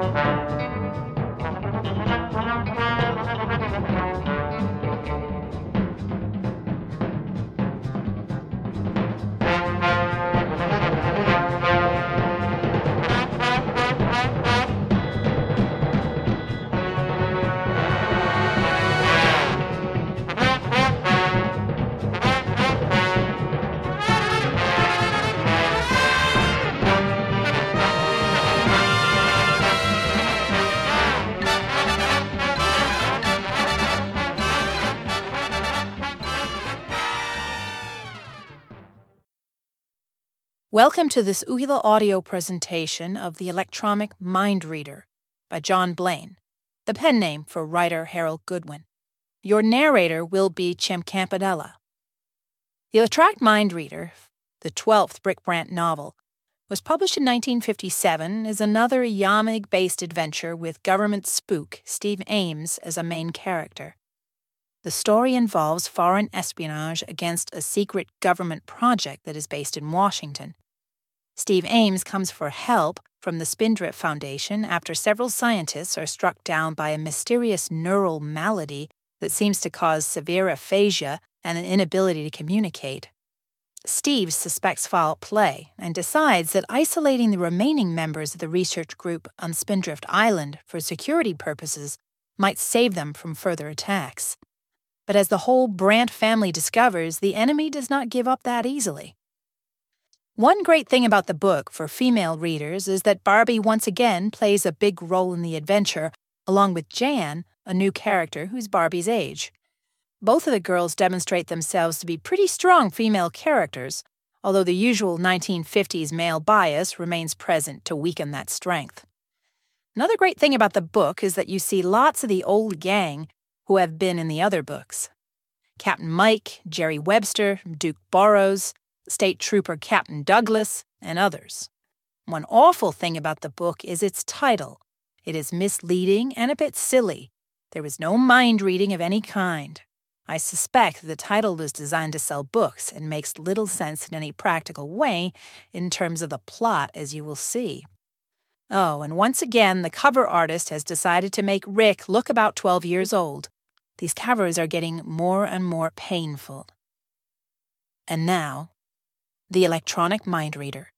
Welcome to this UHILA audio presentation of The Electronic Mind Reader by John Blaine, the pen name for writer Harold Goodwin. Your narrator will be Chim Campanella. The Electronic Mind Reader, the 12th Brick Brandt novel, was published in 1957 as another Yamig-based adventure with government spook Steve Ames as a main character. The story involves foreign espionage against a secret government project that is based in Washington. Steve Ames comes for help from the Spindrift Foundation after several scientists are struck down by a mysterious neural malady that seems to cause severe aphasia and an inability to communicate. Steve suspects foul play and decides that isolating the remaining members of the research group on Spindrift Island for security purposes might save them from further attacks. But as the whole Brandt family discovers, the enemy does not give up that easily. One great thing about the book for female readers is that Barbie once again plays a big role in the adventure, along with Jan, a new character who's Barbie's age. Both of the girls demonstrate themselves to be pretty strong female characters, although the usual 1950s male bias remains present to weaken that strength. Another great thing about the book is that you see lots of the old gang who have been in the other books. Captain Mike, Jerry Webster, Duke Burrows, State Trooper Captain Douglas, and others. One awful thing about the book is its title. It is misleading and a bit silly. There is no mind reading of any kind. I suspect the title was designed to sell books and makes little sense in any practical way in terms of the plot, as you will see. Oh, and once again, the cover artist has decided to make Rick look about 12 years old. These covers are getting more and more painful. And now, The Electronic Mind Reader